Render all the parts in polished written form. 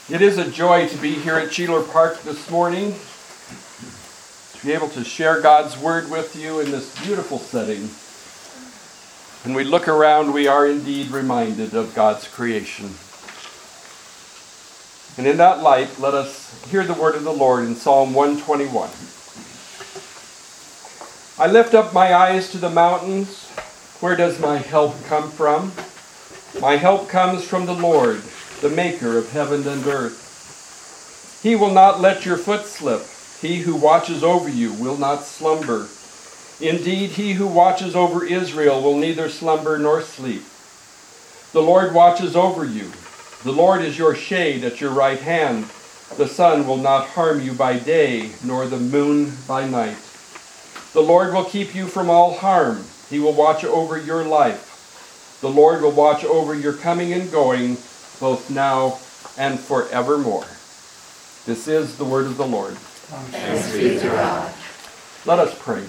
It is a joy to be here at Sheeler Park this morning, to be able to share God's Word with you in this beautiful setting. When we look around, we are indeed reminded of God's creation. And in that light, let us hear the word of the Lord in Psalm 121. I lift up my eyes to the mountains. Where does my help come from? My help comes from the Lord, the maker of heaven and earth. He will not let your foot slip. He who watches over you will not slumber. Indeed, he who watches over Israel will neither slumber nor sleep. The Lord watches over you. The Lord is your shade at your right hand. The sun will not harm you by day, nor the moon by night. The Lord will keep you from all harm. He will watch over your life. The Lord will watch over your coming and going, both now and forevermore. This is the word of the Lord. Thanks be to God. Let us pray.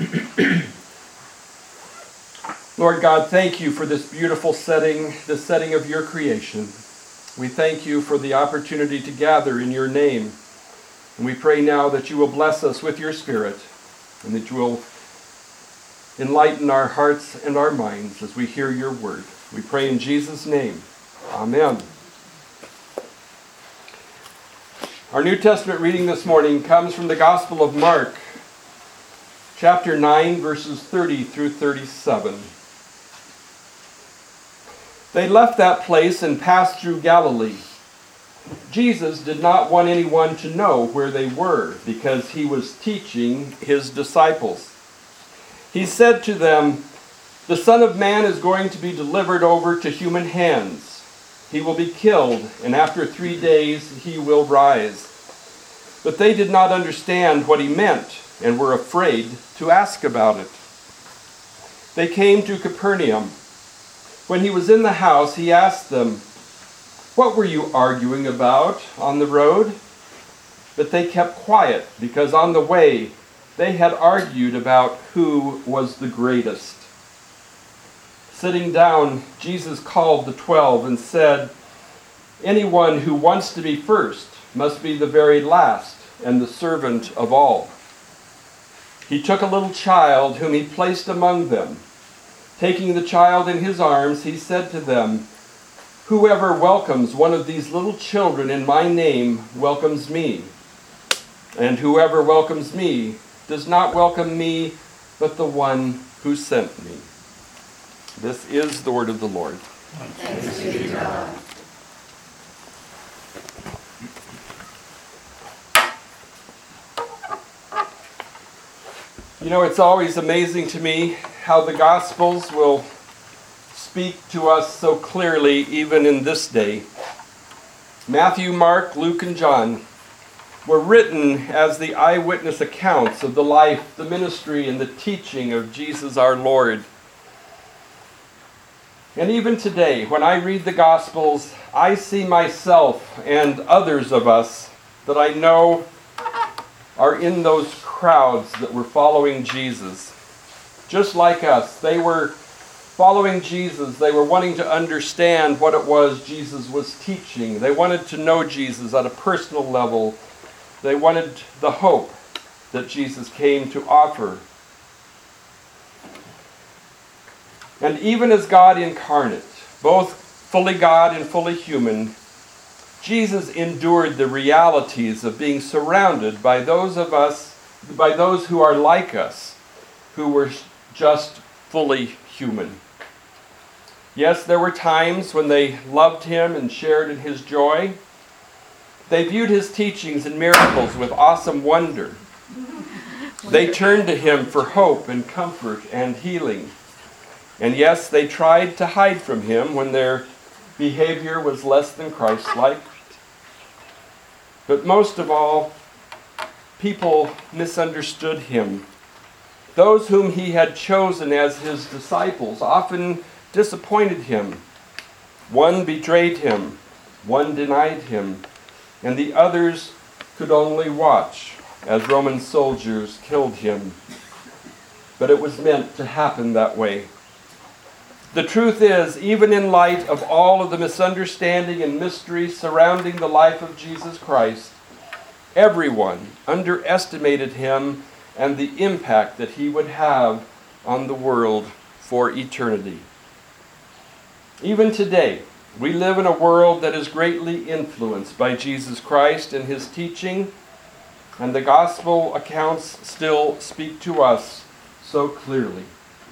Lord God, thank you for this beautiful setting, the setting of your creation. We thank you for the opportunity to gather in your name. And we pray now that you will bless us with your Spirit and that you will enlighten our hearts and our minds as we hear your word. We pray in Jesus' name. Amen. Our New Testament reading this morning comes from the Gospel of Mark, chapter 9, verses 30 through 37. They left that place and passed through Galilee. Jesus did not want anyone to know where they were because he was teaching his disciples. He said to them, "The Son of Man is going to be delivered over to human hands. He will be killed, and after 3 days he will rise." But they did not understand what he meant and were afraid to ask about it. They came to Capernaum. When he was in the house, he asked them, "What were you arguing about on the road?" But they kept quiet because on the way they had argued about who was the greatest. Sitting down, Jesus called the 12 and said, "Anyone who wants to be first must be the very last and the servant of all." He took a little child whom he placed among them. Taking the child in his arms, he said to them, "Whoever welcomes one of these little children in my name welcomes me. And whoever welcomes me does not welcome me, but the one who sent me." This is the word of the Lord. Thanks be to God. You know, it's always amazing to me how the Gospels will speak to us so clearly even in this day. Matthew, Mark, Luke, and John were written as the eyewitness accounts of the life, the ministry, and the teaching of Jesus our Lord. And even today, when I read the Gospels, I see myself and others of us that I know are in those crowds that were following Jesus. Just like us, they were following Jesus. They were wanting to understand what it was Jesus was teaching. They wanted to know Jesus at a personal level. They wanted the hope that Jesus came to offer. And even as God incarnate, both fully God and fully human, Jesus endured the realities of being surrounded by those who are like us, who were just fully human. Yes, there were times when they loved him and shared in his joy. They viewed his teachings and miracles with awesome wonder. They turned to him for hope and comfort and healing. And yes, they tried to hide from him when their behavior was less than Christ-like. But most of all, people misunderstood him. Those whom he had chosen as his disciples often disappointed him. One betrayed him, one denied him, and the others could only watch as Roman soldiers killed him. But it was meant to happen that way. The truth is, even in light of all of the misunderstanding and mystery surrounding the life of Jesus Christ, everyone underestimated him and the impact that he would have on the world for eternity. Even today, we live in a world that is greatly influenced by Jesus Christ and his teaching, and the gospel accounts still speak to us so clearly.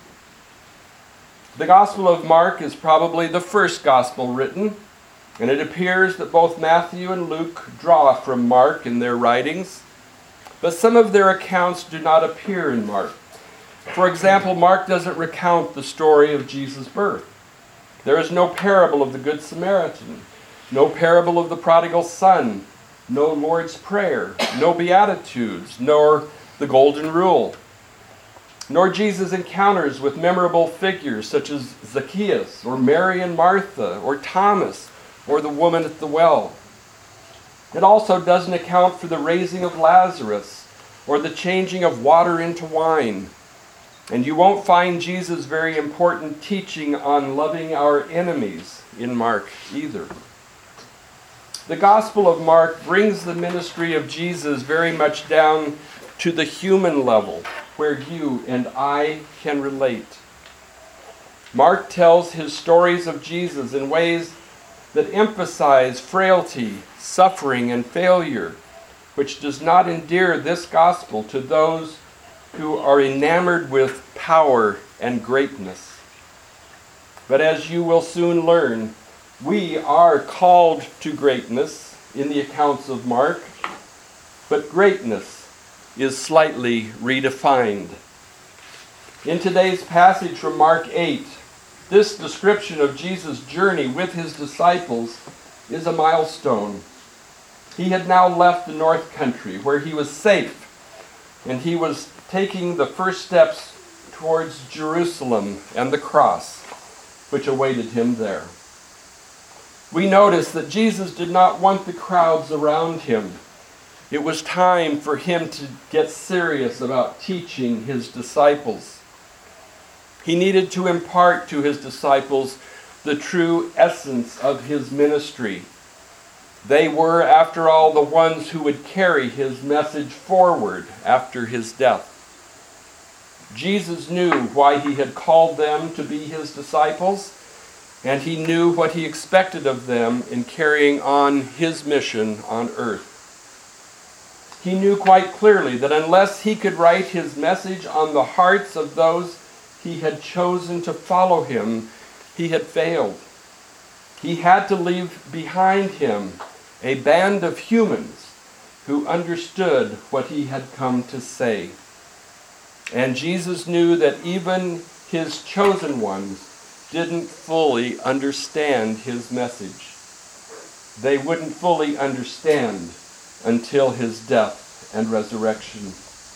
The Gospel of Mark is probably the first gospel written, and it appears that both Matthew and Luke draw from Mark in their writings, but some of their accounts do not appear in Mark. For example, Mark doesn't recount the story of Jesus' birth. There is no parable of the Good Samaritan, no parable of the prodigal son, no Lord's Prayer, no Beatitudes, nor the Golden Rule, nor Jesus' encounters with memorable figures such as Zacchaeus, or Mary and Martha, or Thomas, or the woman at the well. It also doesn't account for the raising of Lazarus, or the changing of water into wine. And you won't find Jesus' very important teaching on loving our enemies in Mark either. The Gospel of Mark brings the ministry of Jesus very much down to the human level, where you and I can relate. Mark tells his stories of Jesus in ways that emphasize frailty, suffering, and failure, which does not endear this gospel to those who are enamored with power and greatness. But as you will soon learn, we are called to greatness in the accounts of Mark, but greatness is slightly redefined. In today's passage from Mark 8, this description of Jesus' journey with his disciples is a milestone. He had now left the north country where he was safe, and he was taking the first steps towards Jerusalem and the cross, which awaited him there. We notice that Jesus did not want the crowds around him. It was time for him to get serious about teaching his disciples. He needed to impart to his disciples the true essence of his ministry. They were, after all, the ones who would carry his message forward after his death. Jesus knew why he had called them to be his disciples, and he knew what he expected of them in carrying on his mission on earth. He knew quite clearly that unless he could write his message on the hearts of those he had chosen to follow him, he had failed. He had to leave behind him a band of humans who understood what he had come to say. And Jesus knew that even his chosen ones didn't fully understand his message. They wouldn't fully understand until his death and resurrection.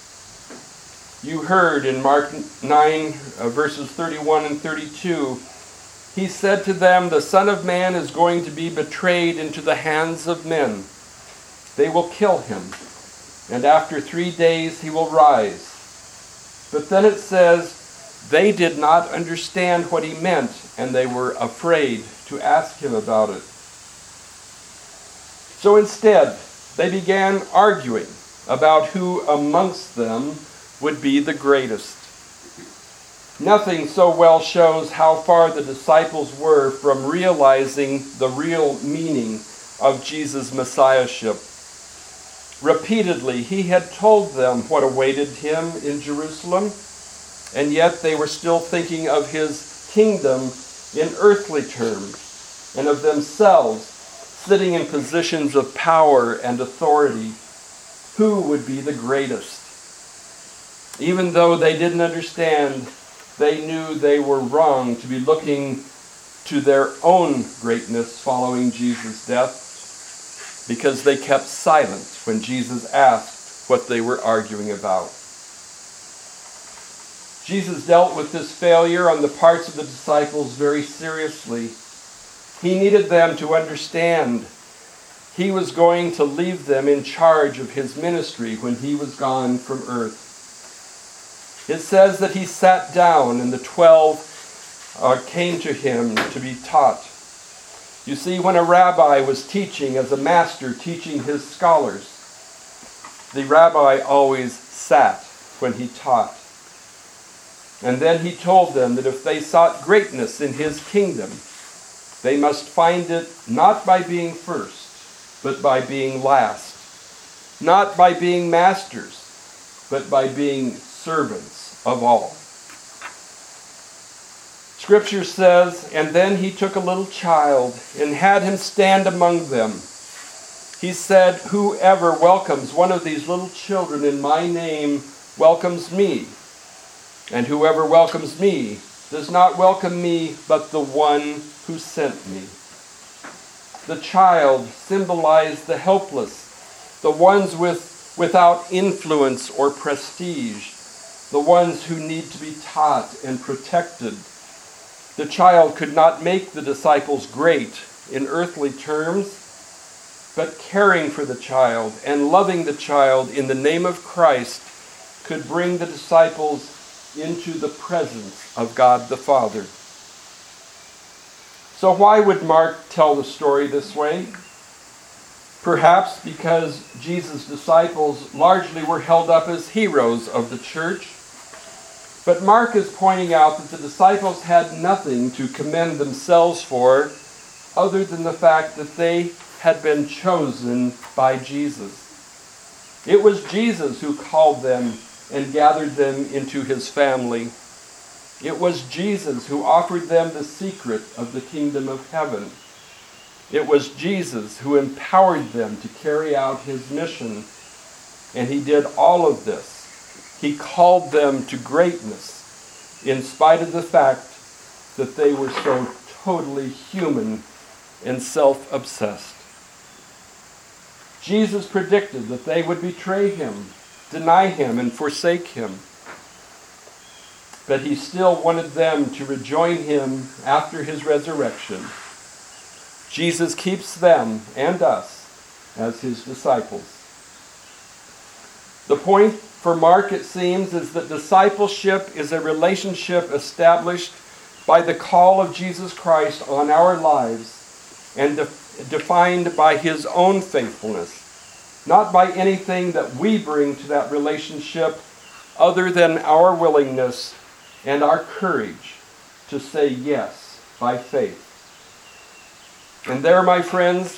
You heard in Mark 9, verses 31 and 32, he said to them, "The Son of Man is going to be betrayed into the hands of men. They will kill him, and after 3 days he will rise." But then it says, they did not understand what he meant, and they were afraid to ask him about it. So instead, they began arguing about who amongst them would be the greatest. Nothing so well shows how far the disciples were from realizing the real meaning of Jesus' messiahship. Repeatedly, he had told them what awaited him in Jerusalem, and yet they were still thinking of his kingdom in earthly terms, and of themselves sitting in positions of power and authority. Who would be the greatest? Even though they didn't understand, they knew they were wrong to be looking to their own greatness following Jesus' death, because they kept silent when Jesus asked what they were arguing about. Jesus dealt with this failure on the parts of the disciples very seriously. He needed them to understand he was going to leave them in charge of his ministry when he was gone from earth. It says that he sat down and the 12 came to him to be taught. You see, when a rabbi was teaching as a master, teaching his scholars, the rabbi always sat when he taught. And then he told them that if they sought greatness in his kingdom, they must find it not by being first, but by being last. Not by being masters, but by being servants of all. Scripture says, and then he took a little child and had him stand among them. He said, whoever welcomes one of these little children in my name welcomes me. And whoever welcomes me does not welcome me, but the one who sent me. The child symbolized the helpless, the ones without influence or prestige, the ones who need to be taught and protected. The child could not make the disciples great in earthly terms, but caring for the child and loving the child in the name of Christ could bring the disciples into the presence of God the Father. So why would Mark tell the story this way? Perhaps because Jesus' disciples largely were held up as heroes of the church. But Mark is pointing out that the disciples had nothing to commend themselves for other than the fact that they had been chosen by Jesus. It was Jesus who called them and gathered them into his family. It was Jesus who offered them the secret of the kingdom of heaven. It was Jesus who empowered them to carry out his mission. And he did all of this. He called them to greatness in spite of the fact that they were so totally human and self-obsessed. Jesus predicted that they would betray him, deny him, and forsake him. But he still wanted them to rejoin him after his resurrection. Jesus keeps them and us as his disciples. The point for Mark, it seems, is that discipleship is a relationship established by the call of Jesus Christ on our lives and defined by his own faithfulness, not by anything that we bring to that relationship other than our willingness and our courage to say yes by faith. And there, my friends,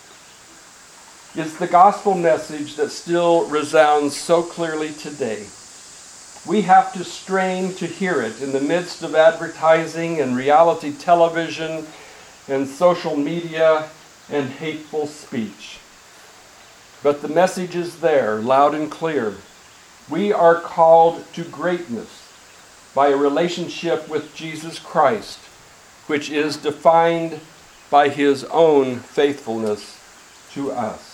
is the gospel message that still resounds so clearly today. We have to strain to hear it in the midst of advertising and reality television and social media and hateful speech. But the message is there, loud and clear. We are called to greatness by a relationship with Jesus Christ, which is defined by his own faithfulness to us.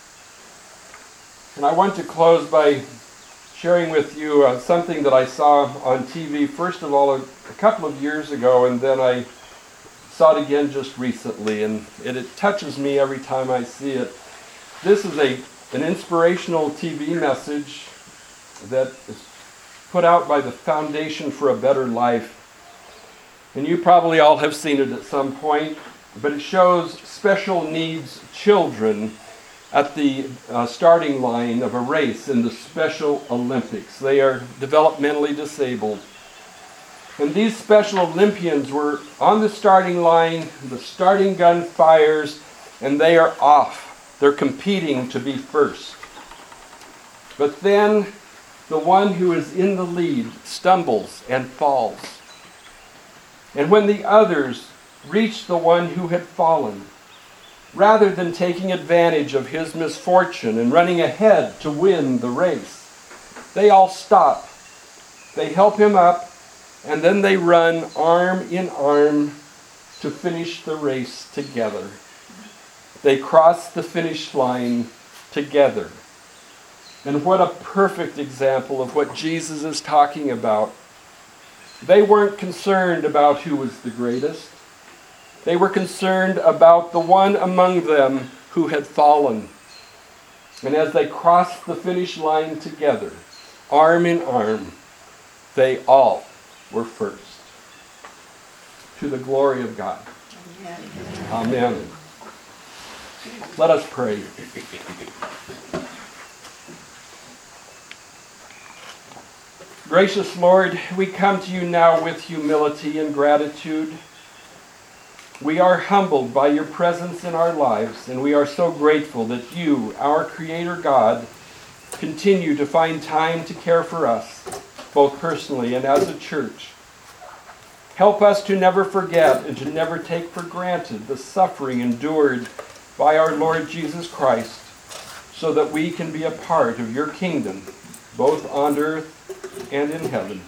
And I want to close by sharing with you something that I saw on TV, first of all, a couple of years ago, and then I saw it again just recently, and it touches me every time I see it. This is an inspirational TV message that is put out by the Foundation for a Better Life. And you probably all have seen it at some point, but it shows special needs children at the starting line of a race in the Special Olympics. They are developmentally disabled. And these Special Olympians were on the starting line, the starting gun fires, and they are off. They're competing to be first. But then the one who is in the lead stumbles and falls. And when the others reach the one who had fallen, rather than taking advantage of his misfortune and running ahead to win the race, they all stop. They help him up, and then they run arm in arm to finish the race together. They cross the finish line together. And what a perfect example of what Jesus is talking about. They weren't concerned about who was the greatest. They were concerned about the one among them who had fallen. And as they crossed the finish line together, arm in arm, they all were first. to the glory of God. Amen. Let us pray. Gracious Lord, we come to you now with humility and gratitude. We are humbled by your presence in our lives, and we are so grateful that you, our Creator God, continue to find time to care for us, both personally and as a church. Help us to never forget and to never take for granted the suffering endured by our Lord Jesus Christ, so that we can be a part of your kingdom, both on earth and in heaven.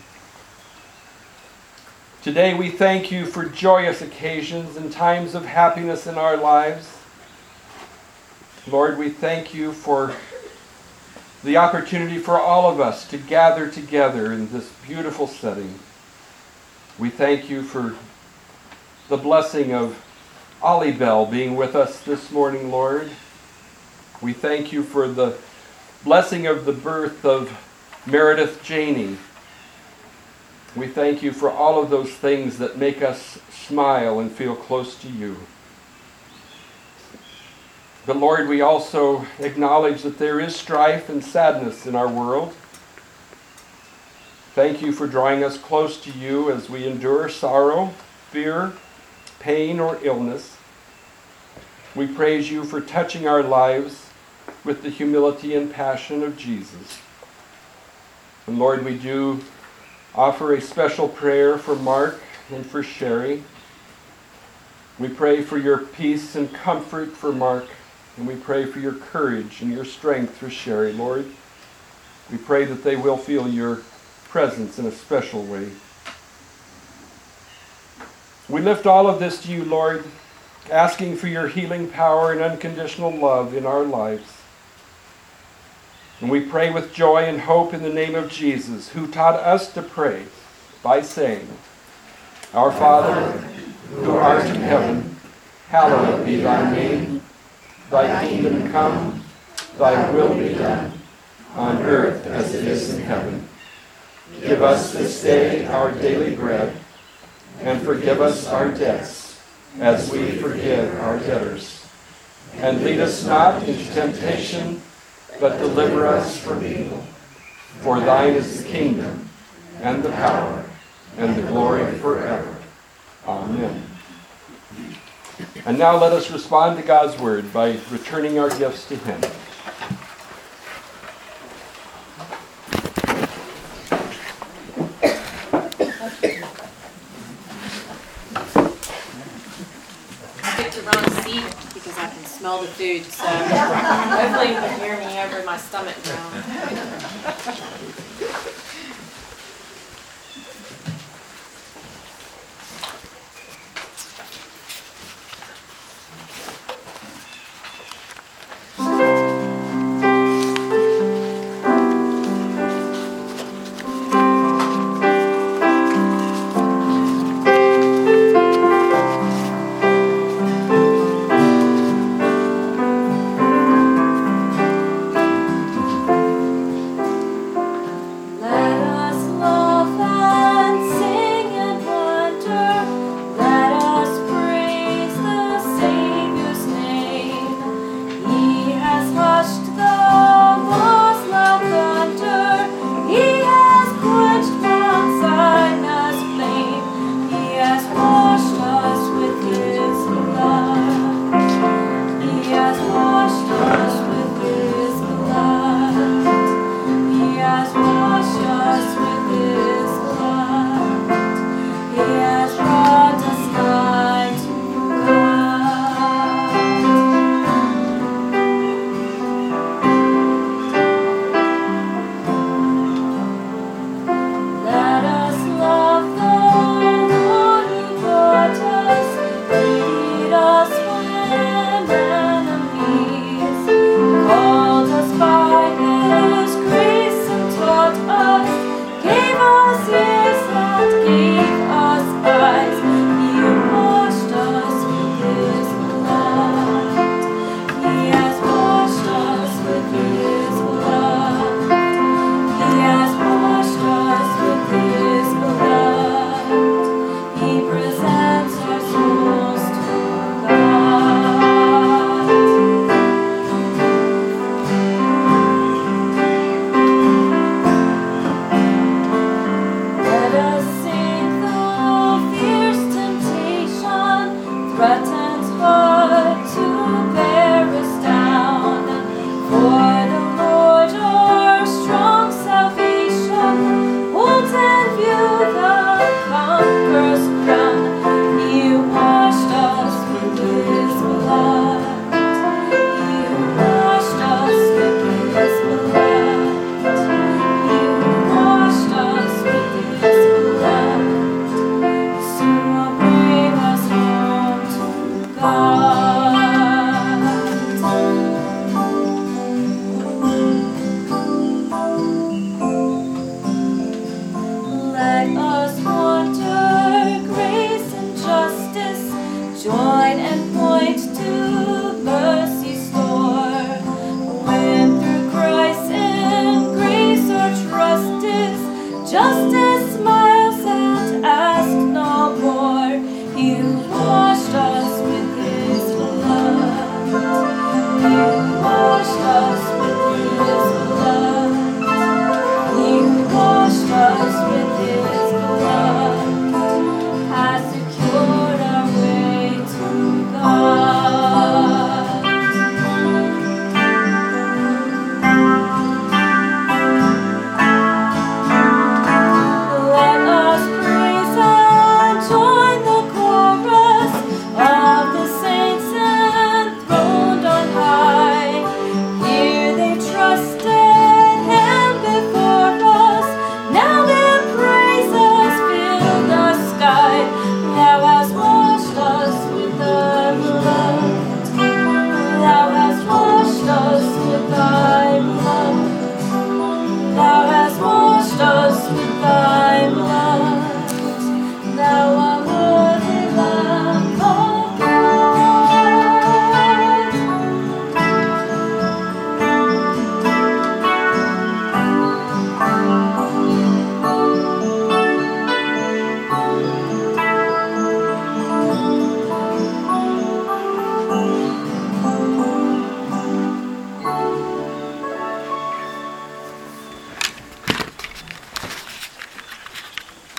Today we thank you for joyous occasions and times of happiness in our lives. Lord, we thank you for the opportunity for all of us to gather together in this beautiful setting. We thank you for the blessing of Ollie Bell being with us this morning, Lord. We thank you for the blessing of the birth of Meredith Janey. We thank you for all of those things that make us smile and feel close to you. But Lord, we also acknowledge that there is strife and sadness in our world. Thank you for drawing us close to you as we endure sorrow, fear, pain, or illness. We praise you for touching our lives with the humility and passion of Jesus. And Lord, we do offer a special prayer for Mark and for Sherry. We pray for your peace and comfort for Mark, and we pray for your courage and your strength for Sherry, Lord. We pray that they will feel your presence in a special way. We lift all of this to you, Lord, asking for your healing power and unconditional love in our lives. And we pray with joy and hope in the name of Jesus, who taught us to pray by saying, Our Father, who art in heaven, hallowed be thy name. Thy kingdom come, thy will be done, on earth as it is in heaven. Give us this day our daily bread, and forgive us our debts, as we forgive our debtors. And lead us not into temptation, but deliver us from evil. For thine is the kingdom, and the power, and the glory forever. Amen. And now let us respond to God's word by returning our gifts to him. Because I can smell the food, so hopefully you can hear me over my stomach growl. Washed the